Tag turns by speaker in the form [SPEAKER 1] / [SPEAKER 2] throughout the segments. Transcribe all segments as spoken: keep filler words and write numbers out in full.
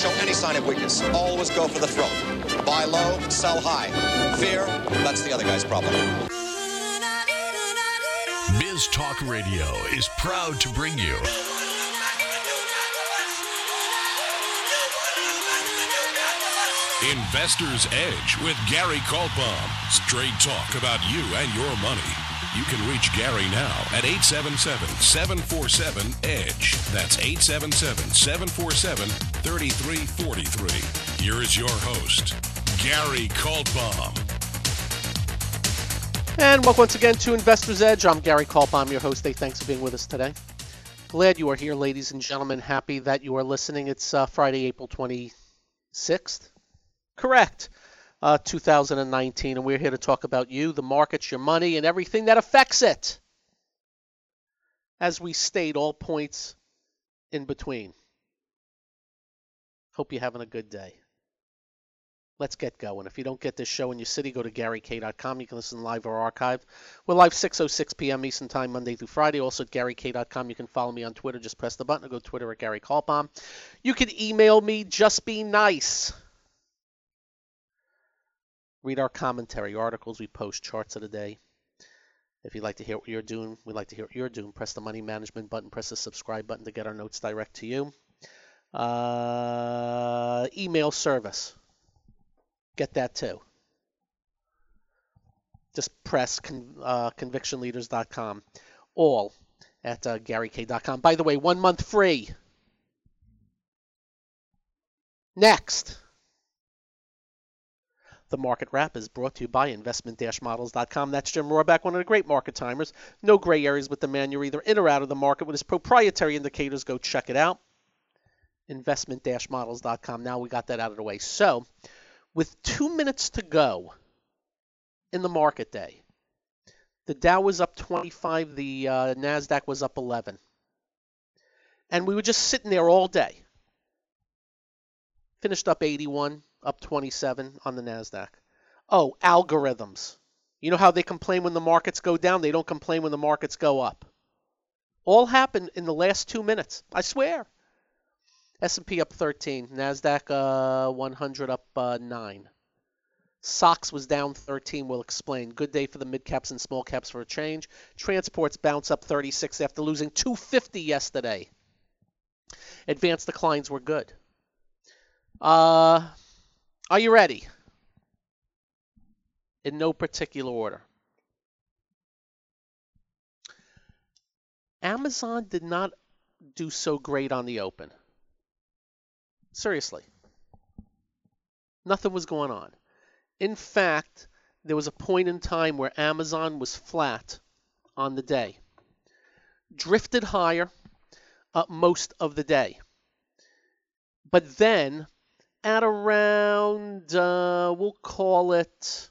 [SPEAKER 1] show any sign of weakness. Always go for the throat. Buy low, sell high. Fear, that's the other guy's problem.
[SPEAKER 2] Biz Talk Radio is proud to bring you Investor's Edge with Gary Kaltbaum. Straight talk about you and your money. You can reach Gary now at eight seven seven, seven four seven, E D G E. That's eight seven seven, seven four seven, three three four three. Here is your host, Gary Kaltbaum.
[SPEAKER 3] And welcome once again to Investor's Edge. I'm Gary Kaltbaum, your host. Hey, thanks for being with us today. Glad you are here, ladies and gentlemen. Happy that you are listening. It's uh, Friday, April twenty-sixth. Correct. Uh, two thousand nineteen, and we're here to talk about you, the markets, your money, and everything that affects it. As we state, all points in between. Hope you're having a good day. Let's get going. If you don't get this show in your city, go to Gary K dot com. You can listen live or archive. We're live six oh six p.m. Eastern Time, Monday through Friday. Also at Gary K dot com. You can follow me on Twitter. Just press the button or go to Twitter at Gary Kaltbaum. You can email me. Just be nice. Read our commentary, articles we post, charts of the day. If you'd like to hear what you're doing, we'd like to hear what you're doing. Press the money management button. Press the subscribe button to get our notes direct to you. Uh, email service. Get that too. Just press con, uh, conviction leaders dot com. All at uh, Gary K dot com. By the way, one month free. Next. The Market Wrap is brought to you by investment dash models dot com. That's Jim Rohrback, one of the great market timers. No gray areas with the man. You're either in or out of the market with his proprietary indicators. Go check it out. investment dash models dot com. Now we got that out of the way. So, with two minutes to go in the market day, the Dow was up twenty-five, the uh, NASDAQ was up eleven. And we were just sitting there all day. Finished up eighty-one, up twenty-seven on the NASDAQ. Oh, algorithms. You know how they complain when the markets go down? They don't complain when the markets go up. All happened in the last two minutes. I swear. S and P up thirteen. NASDAQ uh, one hundred up uh, nine. S O X was down thirteen. We'll explain. Good day for the mid caps and small caps for a change. Transports bounce up thirty-six after losing two hundred fifty yesterday. Advanced declines were good. Uh, are you ready? In no particular order. Amazon did not do so great on the open. Seriously. Nothing was going on. In fact, there was a point in time where Amazon was flat on the day. Drifted higher uh, most of the day. But then, at around, uh, we'll call it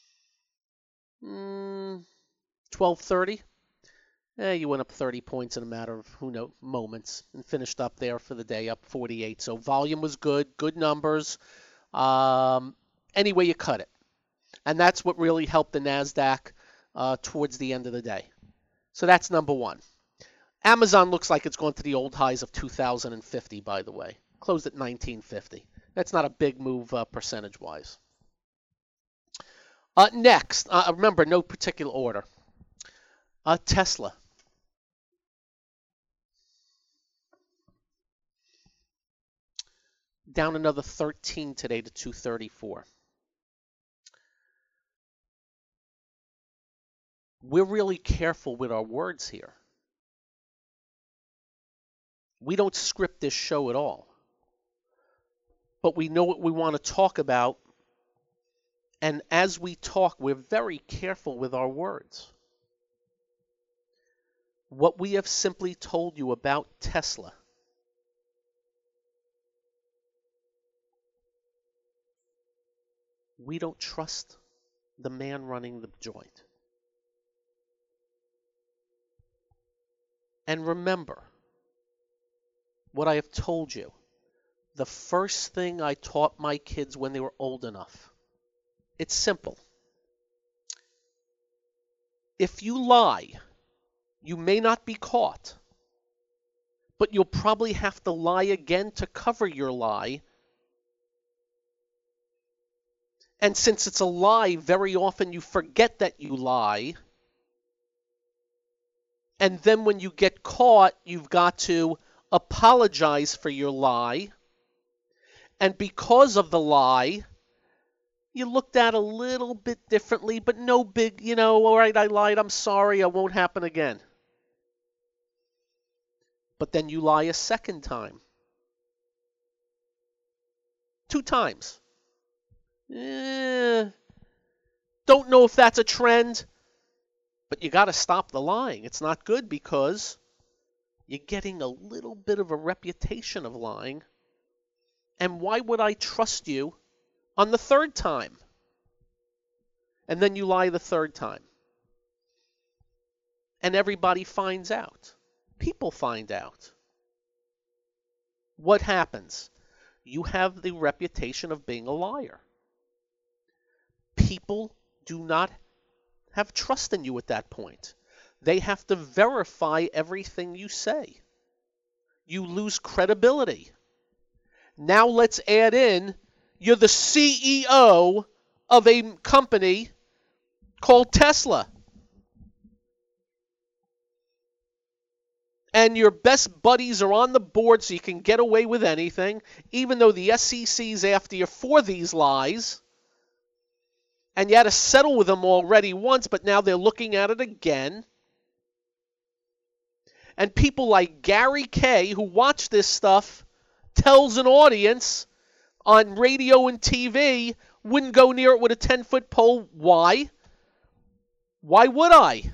[SPEAKER 3] mm, twelve thirty, eh, you went up thirty points in a matter of, who knows, moments, and finished up there for the day, up forty-eight. So volume was good, good numbers, um, any way you cut it. And that's what really helped the NASDAQ uh, towards the end of the day. So that's number one. Amazon looks like it's going to the old highs of two thousand fifty, by the way. Closed at nineteen fifty. That's not a big move uh, percentage-wise. Uh, next, uh, remember, no particular order. Uh, Tesla. Down another thirteen today to two thirty-four. We're really careful with our words here. We don't script this show at all. But we know what we want to talk about. And as we talk, we're very careful with our words. What we have simply told you about Tesla we don't trust the man running the joint. And remember what I have told you. The first thing I taught my kids when they were old enough. It's simple. If you lie, you may not be caught, but you'll probably have to lie again to cover your lie And since it's a lie, very often you forget that you lie. And then when you get caught, you've got to apologize for your lie. And because of the lie, you looked at a little bit differently, but no big, you know, all right, I lied, I'm sorry, it won't happen again. But then you lie a second time. Two times. Eh, don't know if that's a trend, but you got to stop the lying. It's not good because you're getting a little bit of a reputation of lying. And why would I trust you on the third time? And then you lie the third time. And everybody finds out. People find out. What happens? You have the reputation of being a liar. People do not have trust in you at that point. They have to verify everything you say. You lose credibility. Now let's add in, you're the C E O of a company called Tesla. And your best buddies are on the board so you can get away with anything, even though the S E C's after you for these lies. And you had to settle with them already once, but now they're looking at it again. And people like Gary Kay, who watch this stuff, tells an audience on radio and T V, wouldn't go near it with a ten-foot pole. Why? Why would I?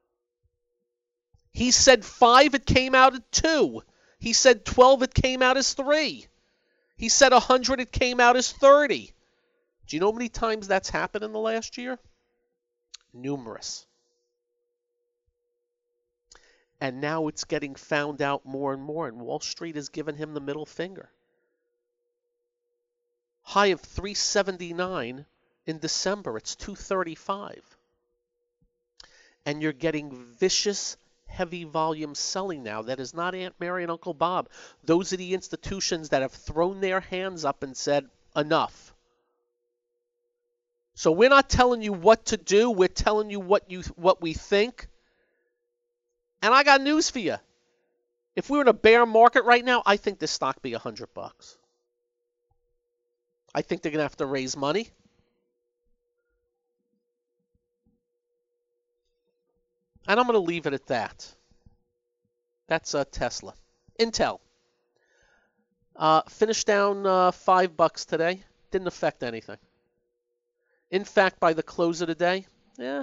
[SPEAKER 3] He said five, it came out at two. He said twelve, it came out as three. He said one hundred, it came out as thirty. Do you know how many times that's happened in the last year? Numerous. And now it's getting found out more and more, and Wall Street has given him the middle finger. High of three seventy-nine in December, it's two thirty-five. And you're getting vicious, heavy volume selling now. That is not Aunt Mary and Uncle Bob. Those are the institutions that have thrown their hands up and said, enough. So we're not telling you what to do. We're telling you what you what we think. And I got news for you. If we were in a bear market right now, I think this stock be a hundred bucks. I think they're gonna have to raise money. And I'm gonna leave it at that. That's uh, Tesla. Intel. Uh, finished down uh, five bucks today. Didn't affect anything. In fact, by the close of the day, yeah.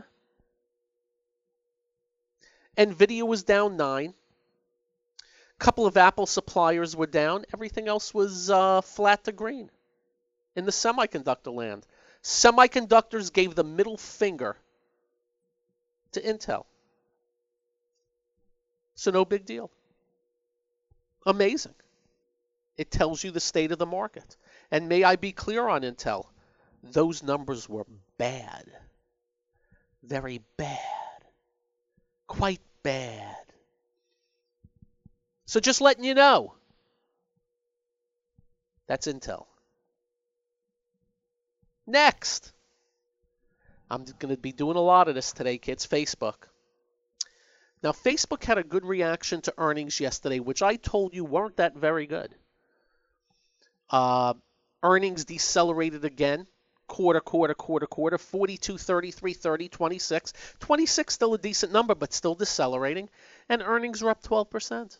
[SPEAKER 3] Nvidia was down nine. A couple of Apple suppliers were down. Everything else was uh, flat to green in the semiconductor land. Semiconductors gave the middle finger to Intel. So no big deal. Amazing. It tells you the state of the market. And may I be clear on Intel, those numbers were bad. Very bad. Quite bad. So just letting you know. That's Intel. Next. I'm going to be doing a lot of this today, kids. Facebook. Now, Facebook had a good reaction to earnings yesterday, which I told you weren't that very good. Uh, earnings decelerated again. Quarter, quarter, quarter, quarter, forty-two, thirty-three, thirty, twenty-six. twenty-six still a decent number, but still decelerating. And earnings were up twelve percent.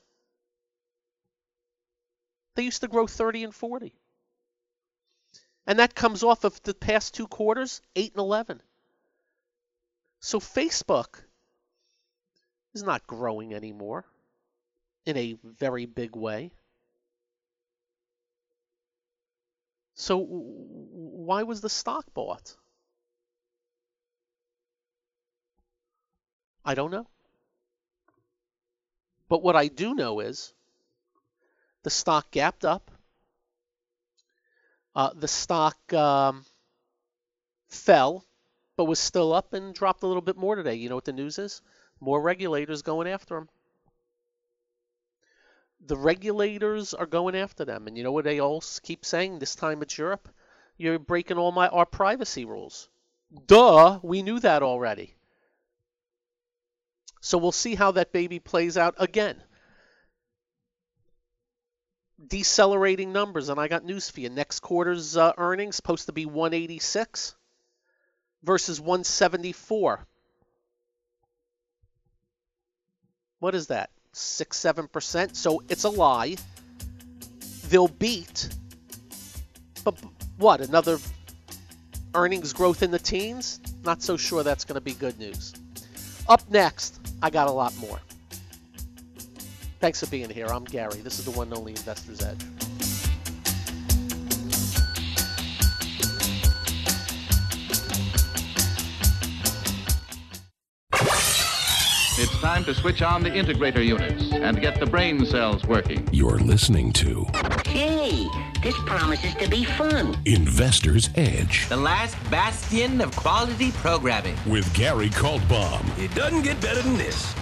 [SPEAKER 3] They used to grow thirty and forty. And that comes off of the past two quarters, eight and eleven. So Facebook is not growing anymore in a very big way. So why was the stock bought? I don't know. But what I do know is the stock gapped up. Uh, the stock um, fell, but was still up and dropped a little bit more today. You know what the news is? More regulators going after them. The regulators are going after them. And you know what they all keep saying? This time it's Europe. You're breaking all my our privacy rules. Duh, we knew that already. So we'll see how that baby plays out again. Decelerating numbers, and I got news for you. Next quarter's uh, earnings supposed to be one eighty-six versus one seventy-four. What is that? Six, seven percent. So it's a lie. They'll beat. But what? Another earnings growth in the teens? Not so sure that's going to be good news. Up next, I got a lot more. Thanks for being here. I'm Gary. This is the one and only Investor's Edge.
[SPEAKER 4] It's time to switch on the integrator units and get the brain cells working.
[SPEAKER 2] You're listening to
[SPEAKER 5] Hey, this promises to be fun.
[SPEAKER 2] Investor's Edge
[SPEAKER 6] The last bastion of quality programming.
[SPEAKER 2] with Gary Kaltbaum.
[SPEAKER 6] It doesn't get better than this.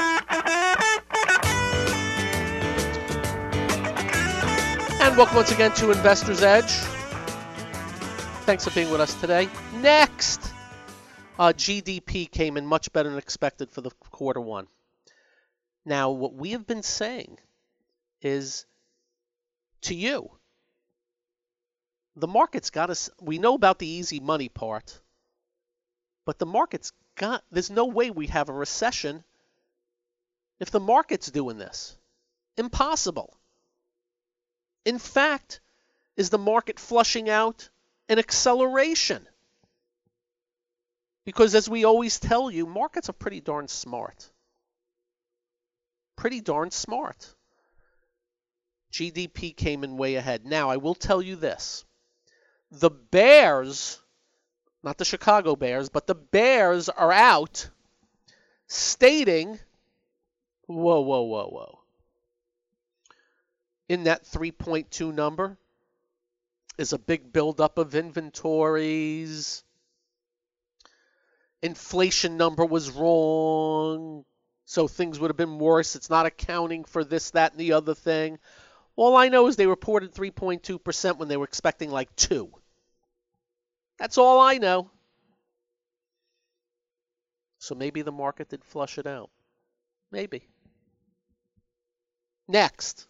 [SPEAKER 3] And welcome once again to Investor's Edge. Thanks for being with us today. Next, uh, G D P came in much better than expected for the quarter one. Now, what we have been saying is to you, the market's got us. We know about the easy money part, but the market's got. There's no way we have a recession if the market's doing this. Impossible. In fact, is the market flushing out an acceleration? Because as we always tell you, markets are pretty darn smart. Pretty darn smart. G D P came in way ahead. Now, I will tell you this. The Bears, not the Chicago Bears, but the Bears are out stating, whoa, whoa, whoa, whoa. In that three point two number is a big buildup of inventories. Inflation number was wrong, so things would have been worse. It's not accounting for this, that, and the other thing. All I know is they reported three point two percent when they were expecting like two. That's all I know. So maybe the market did flush it out. Maybe. Next.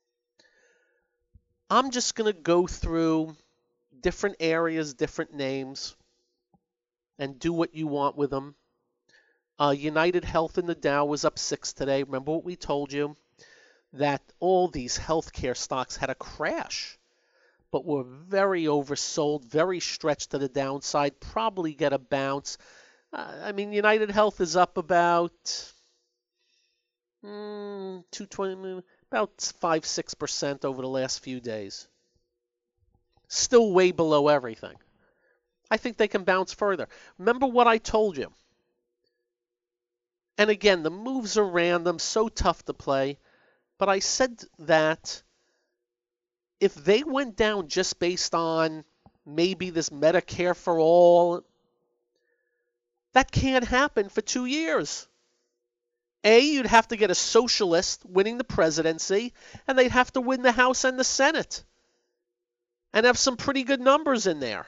[SPEAKER 3] I'm just going to go through different areas, different names, and do what you want with them. Uh, United Health in the Dow was up six today. Remember what we told you? That all these healthcare stocks had a crash, but were very oversold, very stretched to the downside, probably get a bounce. Uh, I mean, United Health is up about mm, two twenty, about five, six percent over the last few days. Still way below everything. I think they can bounce further. Remember what I told you. And again, the moves are random, so tough to play. But I said that if they went down just based on maybe this Medicare for all, that can't happen for two years. A, you'd have to get a socialist winning the presidency, and they'd have to win the House and the Senate, and have some pretty good numbers in there.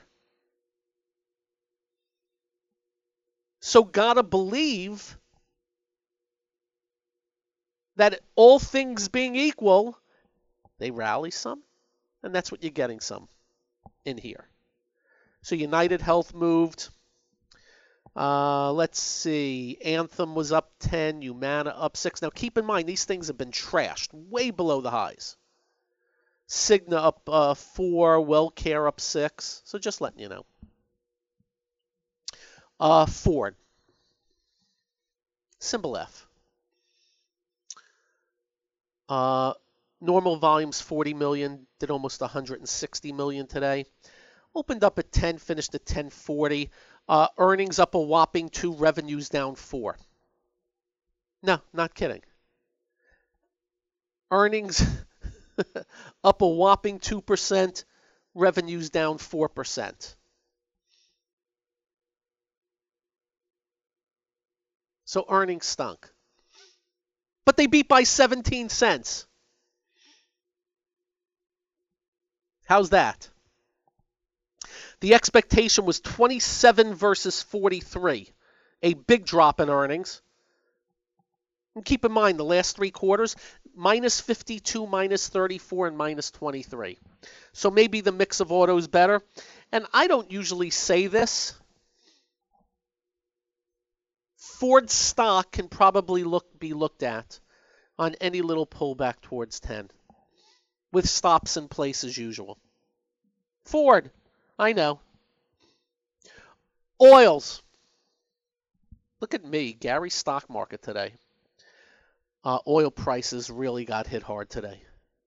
[SPEAKER 3] So gotta believe that all things being equal, they rally some, and that's what you're getting some in here. So United Health moved. Uh, let's see. Anthem was up ten. Humana up six. Now, keep in mind, these things have been trashed, way below the highs. Cigna up uh, four. WellCare up six. So just letting you know. Uh, Ford. Symbol F. Uh, normal volumes forty million. Did almost one hundred sixty million today. Opened up at ten. Finished at ten forty. Uh, earnings up a whopping two, revenues down four. No, not kidding. Earnings up a whopping two percent, revenues down four percent. So earnings stunk. But they beat by seventeen cents. How's that? The expectation was twenty-seven versus forty-three, a big drop in earnings. And keep in mind, the last three quarters, minus fifty-two, minus thirty-four, and minus twenty-three. So maybe the mix of auto is better. And I don't usually say this. Ford stock can probably look be looked at on any little pullback towards ten, with stops in place as usual. Ford, I know. Oils. Look at me, Gary's stock market today. Uh, oil prices really got hit hard today.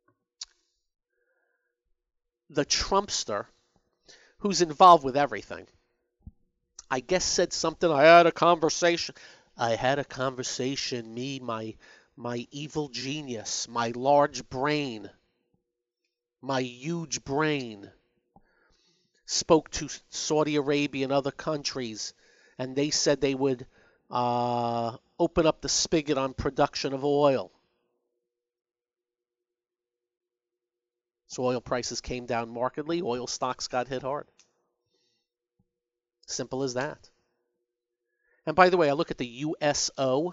[SPEAKER 3] The Trumpster, who's involved with everything, I guess said something. I had a conversation. I had a conversation. Me, my my evil genius, my large brain, my huge brain, spoke to Saudi Arabia and other countries, and they said they would uh, open up the spigot on production of oil. So oil prices came down markedly. Oil stocks got hit hard. Simple as that. And by the way, I look at the U S O,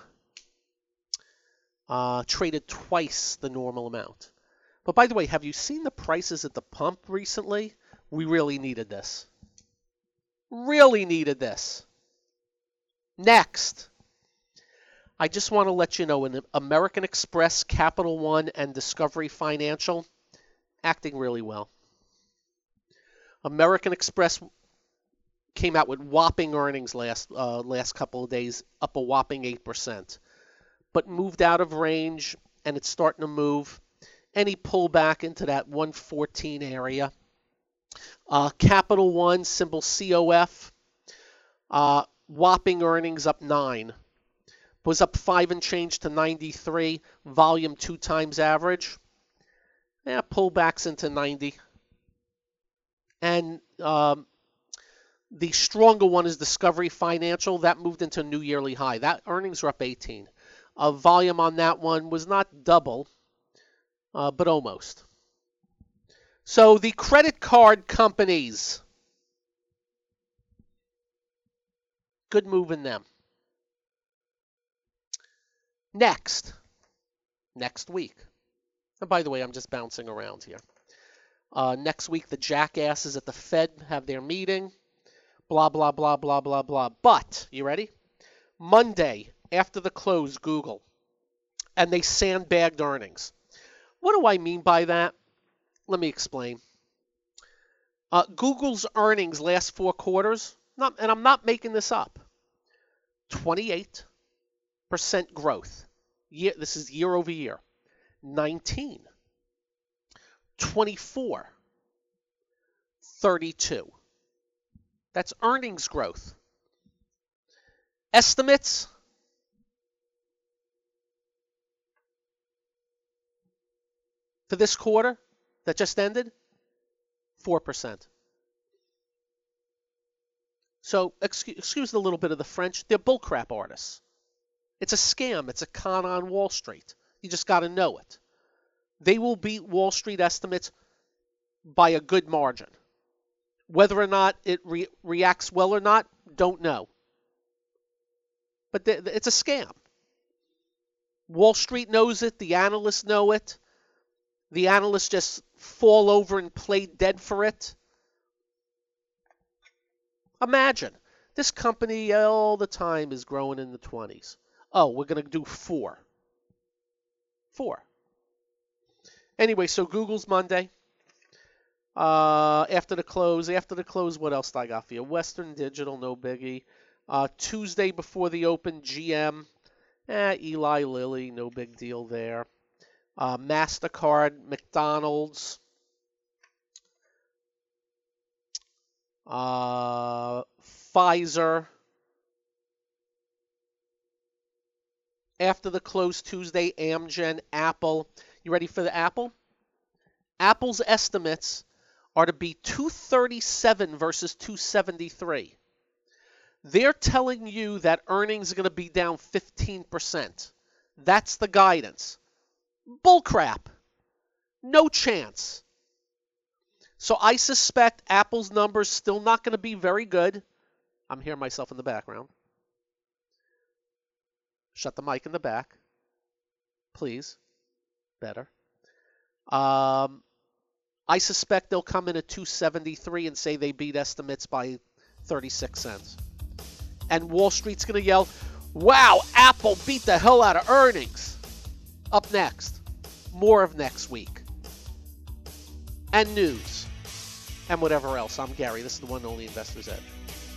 [SPEAKER 3] uh, traded twice the normal amount. But by the way, have you seen the prices at the pump recently? We really needed this. Really needed this. Next, I just want to let you know, in American Express, Capital One, and Discovery Financial, acting really well. American Express came out with whopping earnings last uh, last couple of days, up a whopping eight percent. But moved out of range, and it's starting to move. Any pullback into that one fourteen area. Uh, Capital One, symbol C O F, uh, whopping earnings up nine. Was up five and change to ninety-three. Volume two times average. Yeah, pullbacks into ninety. And um, the stronger one is Discovery Financial. That moved into a new yearly high. That earnings are up eighteen. Uh, volume on that one was not double, uh, but almost. So the credit card companies, good move in them. Next, next week. And by the way, I'm just bouncing around here. Uh, next week, the jackasses at the Fed have their meeting. Blah, blah, blah, blah, blah, blah. But, you ready? Monday, after the close, Google. And they sandbagged earnings. What do I mean by that? Let me explain. Uh, Google's earnings last four quarters, not, and I'm not making this up, twenty-eight percent growth. Year, this is year over year. nineteen, twenty-four, thirty-two. That's earnings growth. Estimates, for this quarter that just ended, four percent. So, excuse, excuse the little bit of the French, they're bullcrap artists. It's a scam. It's a con on Wall Street. You just got to know it. They will beat Wall Street estimates by a good margin. Whether or not it re- reacts well or not, don't know. But th- it's a scam. Wall Street knows it. The analysts know it. The analysts just fall over and play dead for it. Imagine, this company all the time is growing in the twenties. Oh, we're going to do four. Four. Anyway, so Google's Monday. Uh, after the close, after the close, what else do I got for you? Western Digital, no biggie. Uh, Tuesday before the open, G M. Eh, Eli Lilly, no big deal there. Uh, MasterCard, McDonald's. Uh, Pfizer. After the close Tuesday, Amgen, Apple. You ready for the Apple? Apple's estimates are to be two thirty-seven versus two seventy-three. They're telling you that earnings are going to be down fifteen percent. That's the guidance. Bullcrap. No chance. So I suspect Apple's numbers still not going to be very good. I'm hearing myself in the background. Shut the mic in the back. Please. Better. Um, I suspect they'll come in at two seventy-three and say they beat estimates by thirty-six cents. And Wall Street's going to yell, wow, Apple beat the hell out of earnings. Up next, more of next week. And news. And whatever else. I'm Gary. This is the one and only Investor's Edge.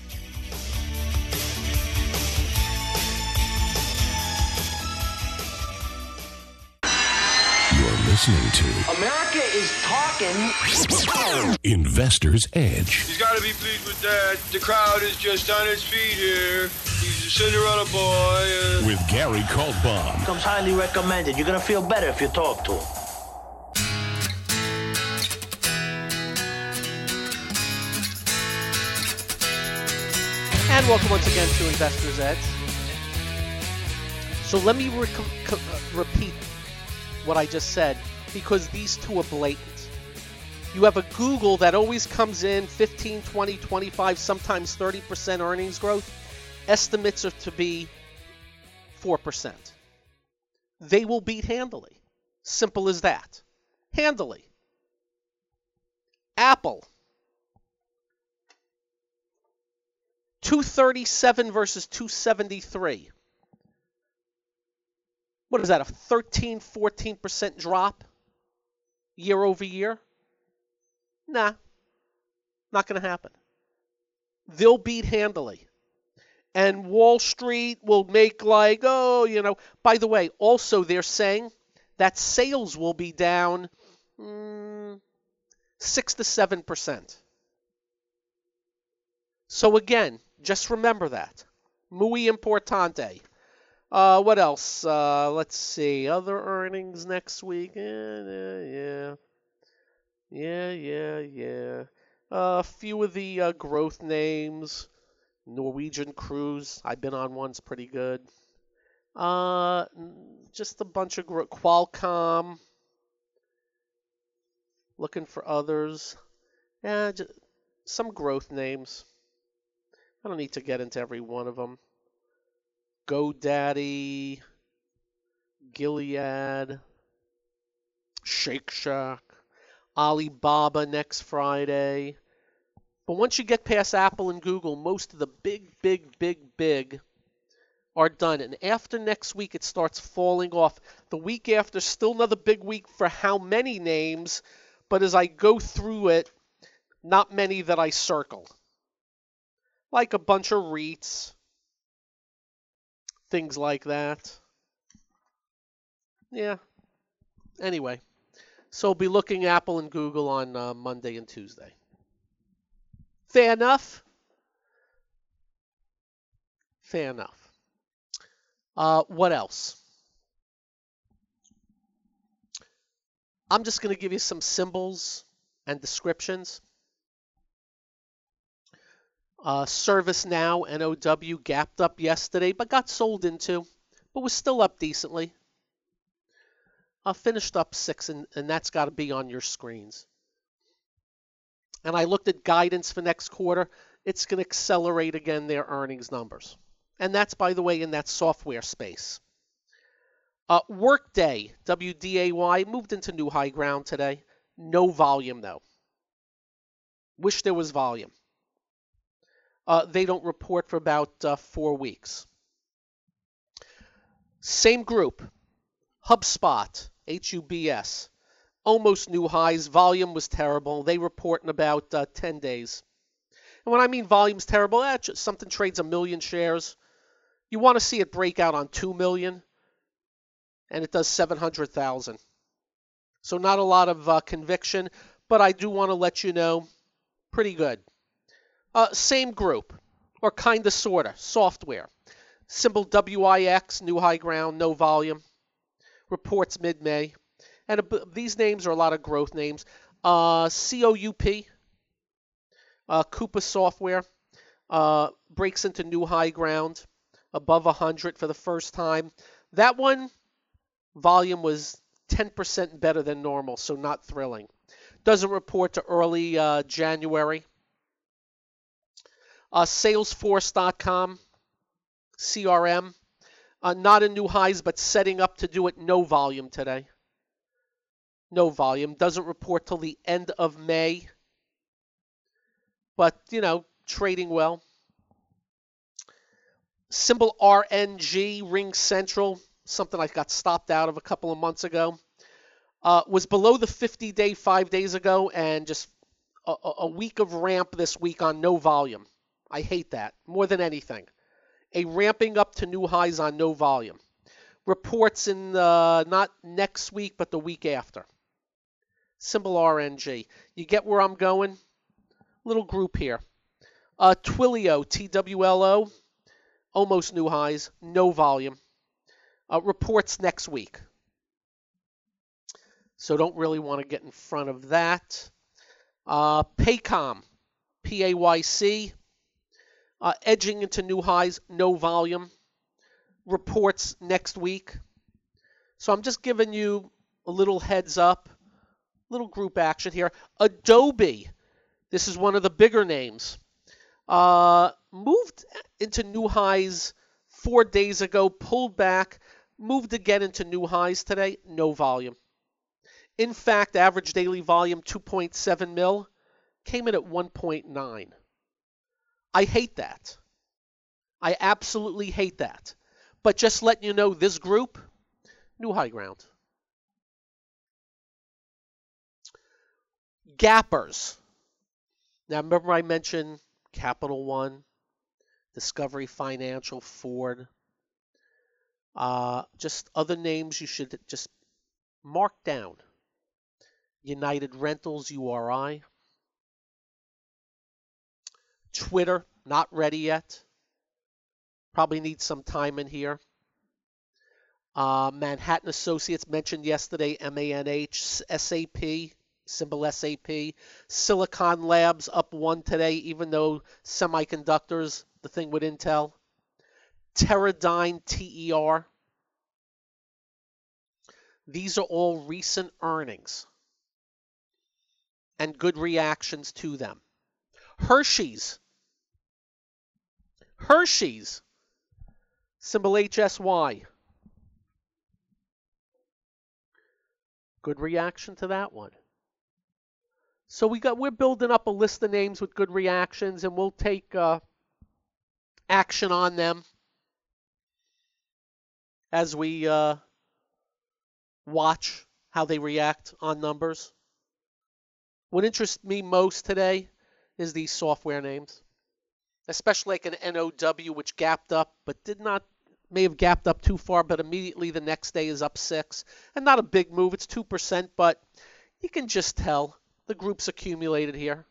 [SPEAKER 2] You're listening to
[SPEAKER 6] America is talking.
[SPEAKER 2] Investor's Edge
[SPEAKER 7] He's got to be pleased with that. The crowd is just on its feet here. He's a Cinderella boy. Uh...
[SPEAKER 2] with Gary Kaltbaum.
[SPEAKER 8] Comes highly recommended. You're going to feel better if you talk to him.
[SPEAKER 3] And welcome once again to Investor's Edge. So let me re- co- repeat what I just said, because these two are blatant. You have a Google that always comes in fifteen, twenty, twenty-five, sometimes thirty percent earnings growth. Estimates are to be four percent. They will beat handily. Simple as that. Handily. Apple. two thirty-seven versus two seventy-three. What is that, a thirteen, fourteen percent drop year over year? Nah, not going to happen. They'll beat handily. And Wall Street will make like, oh, you know. By the way, also they're saying that sales will be down mm, six to seven percent. So again, just remember that. Muy importante. Uh, what else? Uh, let's see. Other earnings next week. Yeah, yeah, yeah. Yeah, yeah, yeah. A uh, few of the uh, growth names. Norwegian Cruise. I've been on one. It's pretty good. Uh, just a bunch of gro- Qualcomm. Looking for others. Yeah, just some growth names. I don't need to get into every one of them. GoDaddy, Gilead, Shake Shack, Alibaba next Friday. But once you get past Apple and Google, most of the big, big, big, big are done. And after next week, it starts falling off. The week after, still another big week for how many names. But as I go through it, not many that I circle. Like a bunch of REITs, things like that. Yeah. Anyway, so we'll be looking Apple and Google on uh, Monday and Tuesday. Fair enough? Fair enough. Uh, what else? I'm just going to give you some symbols and descriptions. Uh, ServiceNow, N O W, gapped up yesterday, but got sold into, but was still up decently. Uh, finished up six, and, and that's got to be on your screens. And I looked at guidance for next quarter. It's going to accelerate again their earnings numbers. And that's, by the way, in that software space. Uh, Workday, W D A Y, moved into new high ground today. No volume, though. Wish there was volume. Uh, they don't report for about uh, four weeks. Same group, HubSpot, H U B S, almost new highs. Volume was terrible. They report in about uh, ten days. And when I mean volume's terrible, eh, something trades a million shares. You want to see it break out on two million, and it does seven hundred thousand. So not a lot of uh, conviction, but I do want to let you know, pretty good. Uh, same group, or kind of, sort of, software. Symbol W I X, new high ground, no volume. Reports mid-May. And uh, these names are a lot of growth names. Uh, C O U P, uh, Coupa Software, uh, breaks into new high ground, above one hundred for the first time. That one, volume was ten percent better than normal, so not thrilling. Doesn't report to early uh, January. Uh, Salesforce dot com, C R M, uh, not in new highs, but setting up to do it no volume today. No volume. Doesn't report till the end of May. But, you know, trading well. Symbol R N G, Ring Central, something I got stopped out of a couple of months ago. Uh, was below the fifty-day five days ago, and just a, a week of ramp this week on no volume. I hate that more than anything. A ramping up to new highs on no volume. Reports in uh, not next week, but the week after. Symbol R N G. You get where I'm going? Little group here. Uh, Twilio, T W L O, almost new highs, no volume. Uh, reports next week. So don't really want to get in front of that. Uh, Paycom, P A Y C, uh, edging into new highs, no volume. Reports next week. So I'm just giving you a little heads up, little group action here. Adobe, this is one of the bigger names, uh, moved into new highs four days ago, pulled back, moved again into new highs today, no volume. In fact, average daily volume two point seven mil, came in at one point nine. I hate that. I absolutely hate that. But just letting you know, this group, new high ground. Gappers. Now, remember I mentioned Capital One, Discovery Financial, Ford. Uh, just other names you should just mark down. United Rentals, U R I. Twitter, not ready yet. Probably need some time in here. Uh, Manhattan Associates, mentioned yesterday, M A N H, S A P, symbol S A P. Silicon Labs up one today, even though semiconductors, the thing with Intel. Teradyne, T E R. These are all recent earnings and good reactions to them. Hershey's. Hershey's. Symbol H S Y. Good reaction to that one. So we got we're building up a list of names with good reactions, and we'll take uh, action on them as we uh, watch how they react on numbers. What interests me most today is these software names, especially like an N O W, which gapped up, but did not, may have gapped up too far, but immediately the next day is up six. And not a big move, it's two percent, but you can just tell the group's accumulated here.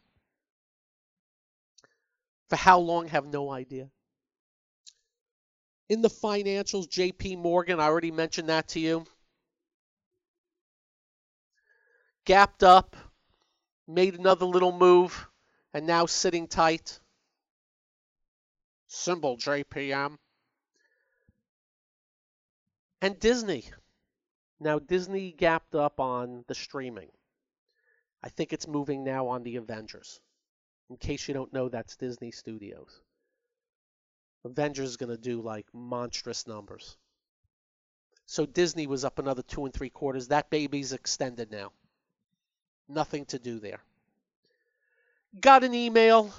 [SPEAKER 3] For how long, have no idea. In the financials, J P Morgan, I already mentioned that to you. Gapped up, made another little move, and now sitting tight. Symbol J P M. And Disney. Now Disney gapped up on the streaming. I think it's moving now on the Avengers. In case you don't know, that's Disney Studios. Avengers is going to do like monstrous numbers. So Disney was up another two and three quarters. That baby's extended now. Nothing to do there. Got an email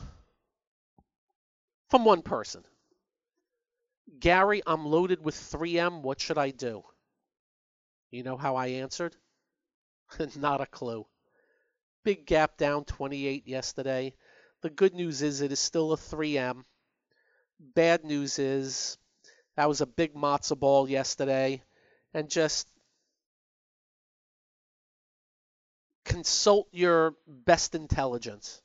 [SPEAKER 3] from one person. Gary, I'm loaded with three M. What should I do? You know how I answered? Not a clue. Big gap down twenty-eight yesterday. The good news is it is still a three M. Bad news is that was a big matzo ball yesterday. And just consult your best intelligence.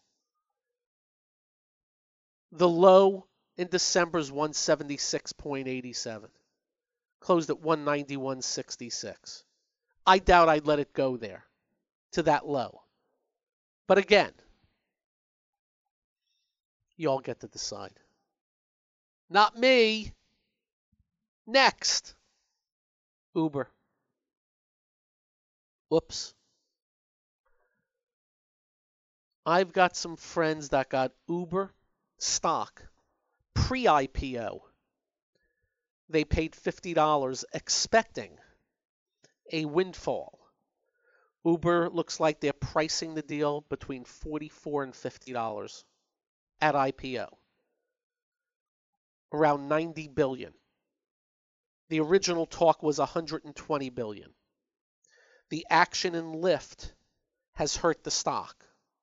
[SPEAKER 3] The low in December is one seventy-six point eight seven. Closed at one ninety-one sixty-six. I doubt I'd let it go there to that low. But again, you all get to decide. Not me. Next. Uber. Whoops. I've got some friends that got Uber stock pre-I P O. They paid fifty dollars expecting a windfall. Uber looks like they're pricing the deal between forty-four dollars and fifty dollars at I P O. Around ninety billion dollars. The original talk was one hundred twenty billion dollars. The action in Lyft has hurt the stock.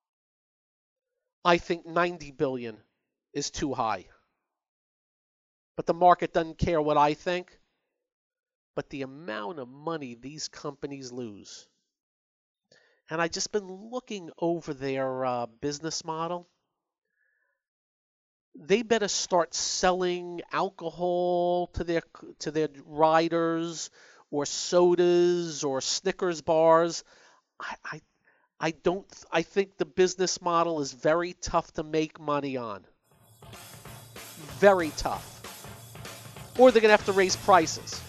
[SPEAKER 3] I think ninety billion dollars is too high. But the market doesn't care what I think. But the amount of money these companies lose. And I've just been looking over their uh, business model. They better start selling alcohol to their to their riders, or sodas, or Snickers bars. I, I I don't. I think the business model is very tough to make money on. Very tough. Or they're gonna have to raise prices.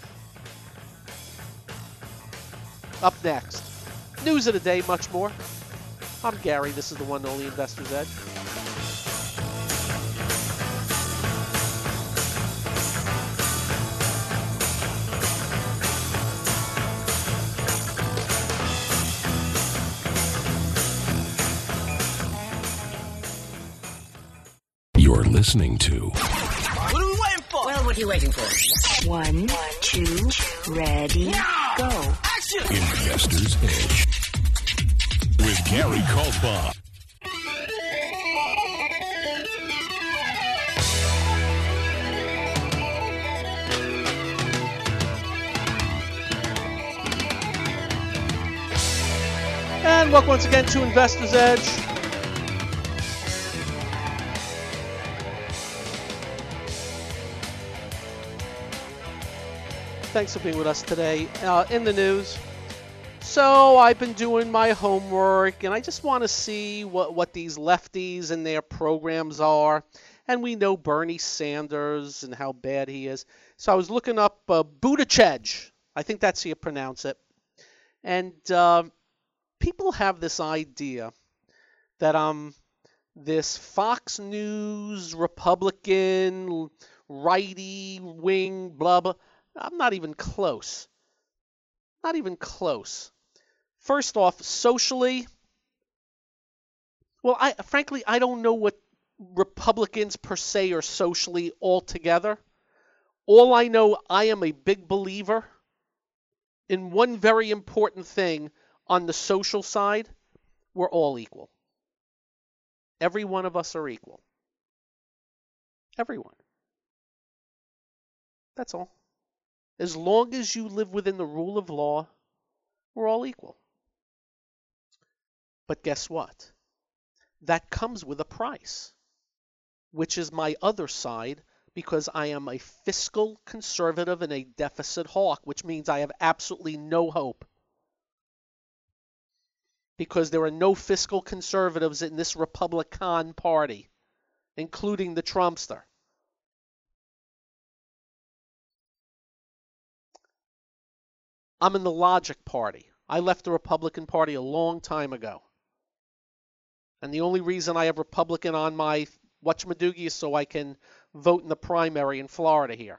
[SPEAKER 3] Up next, news of the day, much more. I'm Gary. This is the one and only Investor's Edge.
[SPEAKER 2] You're listening to
[SPEAKER 6] What are we waiting for?
[SPEAKER 5] Well, what are you waiting for?
[SPEAKER 9] One, two, ready, go.
[SPEAKER 6] Action!
[SPEAKER 2] Investor's Edge with Gary Kaltbaum.
[SPEAKER 3] And welcome once again to Investor's Edge. Thanks for being with us today. Uh, in the news, so I've been doing my homework, and I just want to see what, what these lefties and their programs are. And we know Bernie Sanders and how bad he is. So I was looking up uh, Buttigieg. I think that's how you pronounce it. And uh, people have this idea that I'm this Fox News Republican, righty wing, blah, blah. I'm not even close. Not even close. First off, socially, well, I frankly, I don't know what Republicans per se are socially altogether. All I know, I am a big believer in one very important thing on the social side. We're all equal. Every one of us are equal. Everyone. That's all. As long as you live within the rule of law, we're all equal. But guess what? That comes with a price, which is my other side, because I am a fiscal conservative and a deficit hawk, which means I have absolutely no hope. Because there are no fiscal conservatives in this Republican Party, including the Trumpster. I'm in the Logic Party. I left the Republican Party a long time ago. And the only reason I have Republican on my whatchamadoogie is so I can vote in the primary in Florida here.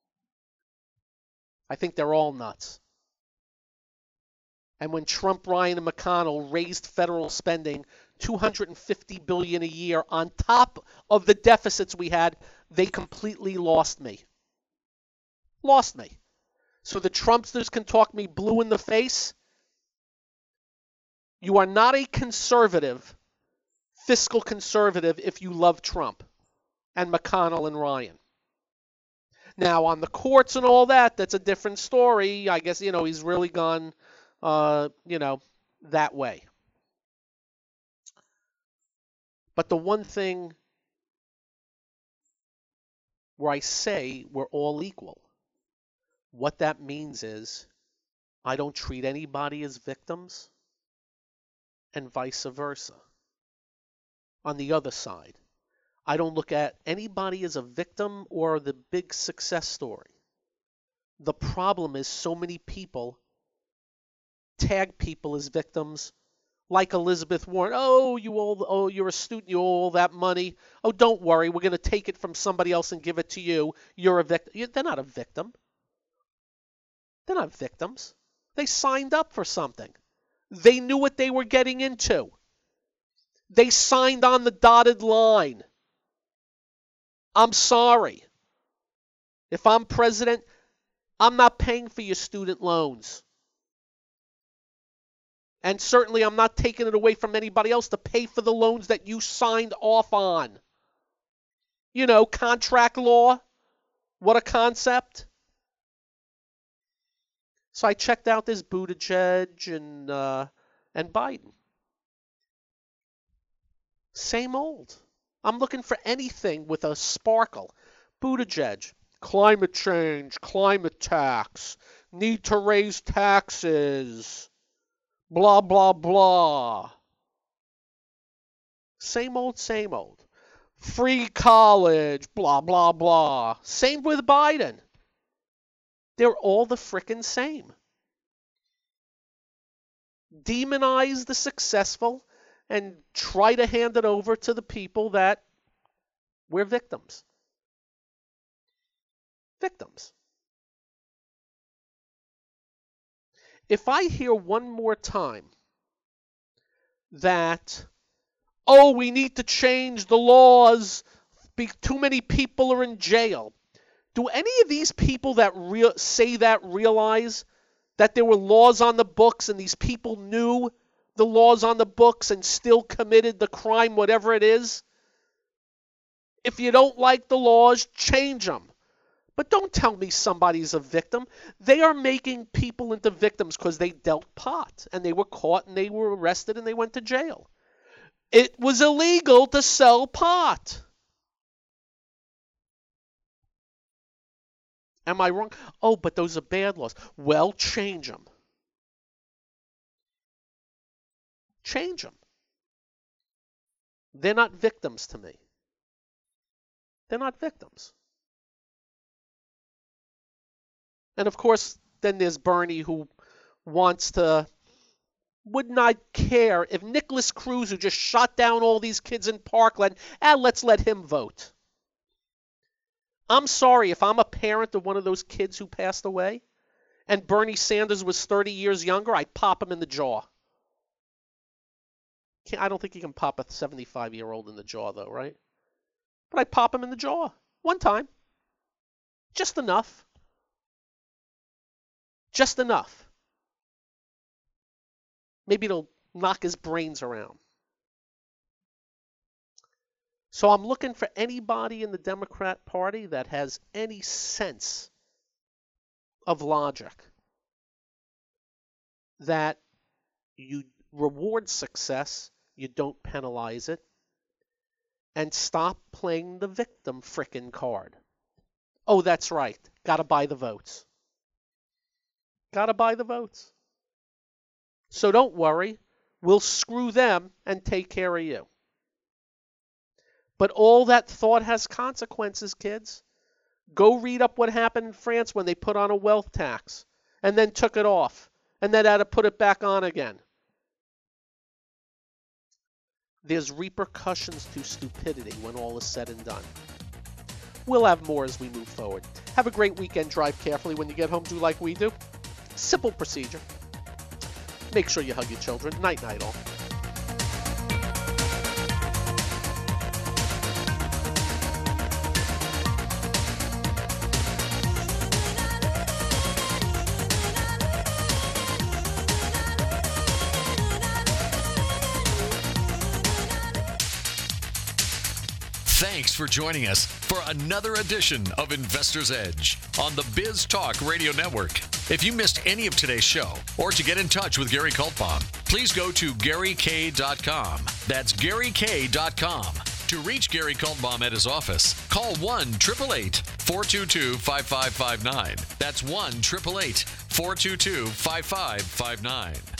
[SPEAKER 3] I think they're all nuts. And when Trump, Ryan, and McConnell raised federal spending two hundred fifty billion dollars a year on top of the deficits we had, they completely lost me. Lost me. So the Trumpsters can talk me blue in the face. You are not a conservative, fiscal conservative, if you love Trump and McConnell and Ryan. Now, on the courts and all that, that's a different story. I guess, you know, he's really gone, uh, you know, that way. But the one thing where I say we're all equal, what that means is I don't treat anybody as victims and vice versa. On the other side, I don't look at anybody as a victim or the big success story. The problem is so many people tag people as victims like Elizabeth Warren. Oh, you all, oh, you're a student, you owe all that money. Oh, don't worry, we're going to take it from somebody else and give it to you. You're a victim. They're not a victim. They're not victims. They signed up for something. They knew what they were getting into. They signed on the dotted line. I'm sorry. If I'm president, I'm not paying for your student loans. And certainly I'm not taking it away from anybody else to pay for the loans that you signed off on. You know, contract law. What a concept. So I checked out this Buttigieg and, uh, and Biden. Same old. I'm looking for anything with a sparkle. Buttigieg, climate change, climate tax, need to raise taxes, blah, blah, blah. Same old, same old. Free college, blah, blah, blah. Same with Biden. They're all the frickin' same. Demonize the successful and try to hand it over to the people that we're victims. Victims. If I hear one more time that, oh, we need to change the laws, be, too many people are in jail, do any of these people that re- say that realize that there were laws on the books and these people knew the laws on the books and still committed the crime, whatever it is? If you don't like the laws, change them. But don't tell me somebody's a victim. They are making people into victims because they dealt pot and they were caught and they were arrested and they went to jail. It was illegal to sell pot. Am I wrong? Oh, but those are bad laws. Well, change them. Change them. They're not victims to me. They're not victims. And of course, then there's Bernie who wants to, would not care if Nicholas Cruz, who just shot down all these kids in Parkland, ah, let's let him vote. I'm sorry, if I'm a parent of one of those kids who passed away, and Bernie Sanders was thirty years younger, I'd pop him in the jaw. I don't think you can pop a seventy-five-year-old in the jaw, though, right? But I pop him in the jaw. One time. Just enough. Just enough. Maybe it'll knock his brains around. So I'm looking for anybody in the Democrat Party that has any sense of logic. That you reward success, you don't penalize it, and stop playing the victim frickin' card. Oh, that's right. Gotta buy the votes. Gotta buy the votes. So don't worry. We'll screw them and take care of you. But all that thought has consequences, kids. Go read up what happened in France when they put on a wealth tax and then took it off and then had to put it back on again. There's repercussions to stupidity when all is said and done. We'll have more as we move forward. Have a great weekend. Drive carefully. When you get home, do like we do. Simple procedure. Make sure you hug your children. Night, night, all.
[SPEAKER 10] Thanks for joining us for another edition of Investor's Edge on the Biz Talk Radio Network. If you missed any of today's show or to get in touch with Gary Kaltbaum, please go to Gary K dot com. That's Gary K dot com. To reach Gary Kaltbaum at his office, call one eight eight eight, four two two, five five five nine. That's one eight eight eight, four two two, five five five nine.